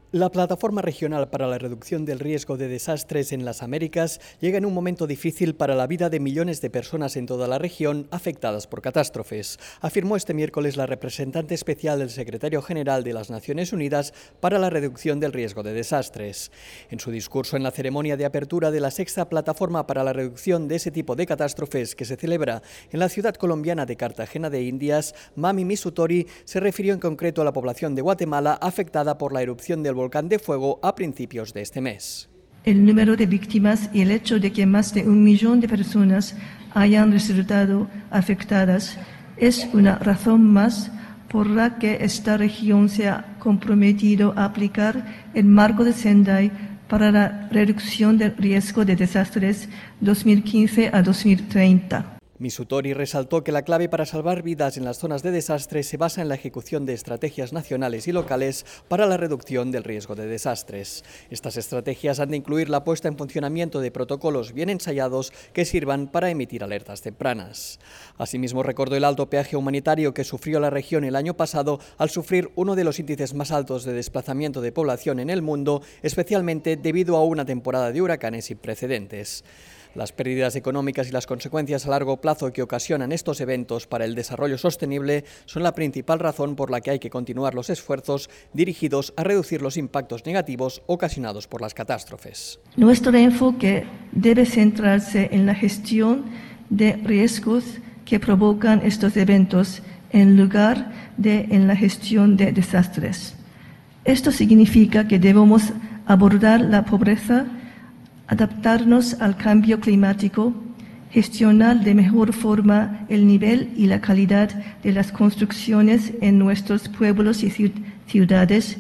La Plataforma Regional para la Reducción del Riesgo de Desastres en las Américas llega en un momento difícil para la vida de millones de personas en toda la región afectadas por catástrofes, afirmó este miércoles la representante especial del Secretario General de las Naciones Unidas para la Reducción del Riesgo de Desastres. En su discurso en la ceremonia de apertura de la sexta Plataforma para la Reducción de ese tipo de catástrofes que se celebra en la ciudad colombiana de Cartagena de Indias, Mami Misutori se refirió en concreto a la población de Guatemala afectada por la erupción del volcán de fuego a principios de este mes. El número de víctimas y el hecho de que más de 1 millón de personas hayan resultado afectadas es una razón más por la que esta región se ha comprometido a aplicar el marco de Sendai para la reducción del riesgo de desastres 2015 a 2030. Misutori resaltó que la clave para salvar vidas en las zonas de desastre se basa en la ejecución de estrategias nacionales y locales para la reducción del riesgo de desastres. Estas estrategias han de incluir la puesta en funcionamiento de protocolos bien ensayados que sirvan para emitir alertas tempranas. Asimismo, recordó el alto peaje humanitario que sufrió la región el año pasado al sufrir uno de los índices más altos de desplazamiento de población en el mundo, especialmente debido a una temporada de huracanes sin precedentes. Las pérdidas económicas y las consecuencias a largo plazo que ocasionan estos eventos para el desarrollo sostenible son la principal razón por la que hay que continuar los esfuerzos dirigidos a reducir los impactos negativos ocasionados por las catástrofes. Nuestro enfoque debe centrarse en la gestión de riesgos que provocan estos eventos en lugar de en la gestión de desastres. Esto significa que debemos abordar la pobreza, adaptarnos al cambio climático, gestionar de mejor forma el nivel y la calidad de las construcciones en nuestros pueblos y ciudades,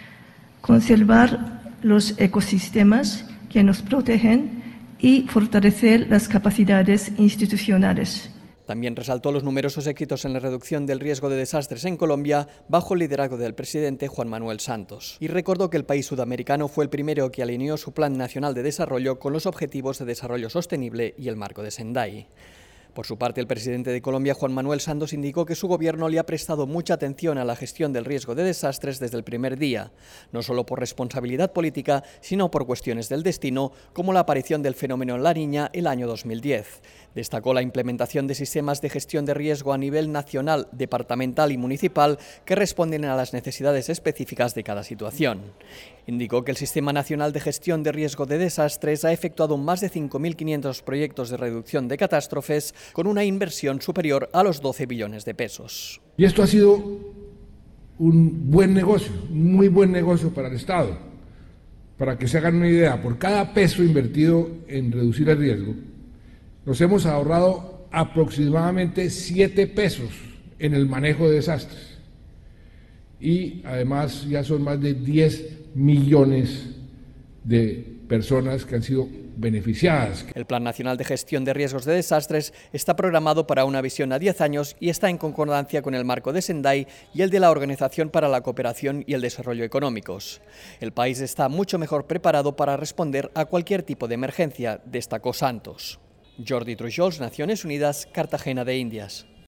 conservar los ecosistemas que nos protegen y fortalecer las capacidades institucionales. También resaltó los numerosos éxitos en la reducción del riesgo de desastres en Colombia bajo el liderazgo del presidente Juan Manuel Santos. Y recordó que el país sudamericano fue el primero que alineó su Plan Nacional de Desarrollo con los Objetivos de Desarrollo Sostenible y el marco de Sendai. Por su parte, el presidente de Colombia, Juan Manuel Santos, indicó que su gobierno le ha prestado mucha atención a la gestión del riesgo de desastres desde el primer día, no solo por responsabilidad política, sino por cuestiones del destino, como la aparición del fenómeno La Niña el año 2010. Destacó la implementación de sistemas de gestión de riesgo a nivel nacional, departamental y municipal que responden a las necesidades específicas de cada situación. Indicó que el Sistema Nacional de Gestión de Riesgo de Desastres ha efectuado más de 5.500 proyectos de reducción de catástrofes con una inversión superior a los 12 billones de pesos. Y esto ha sido un buen negocio, un muy buen negocio para el Estado. Para que se hagan una idea, por cada peso invertido en reducir el riesgo, nos hemos ahorrado aproximadamente 7 pesos en el manejo de desastres. Y además ya son más de 10 millones de personas que han sido beneficiadas. El Plan Nacional de Gestión de Riesgos de Desastres está programado para una visión a 10 años y está en concordancia con el marco de Sendai y el de la Organización para la Cooperación y el Desarrollo Económicos. El país está mucho mejor preparado para responder a cualquier tipo de emergencia, destacó Santos. Jordi Trujols, Naciones Unidas, Cartagena de Indias.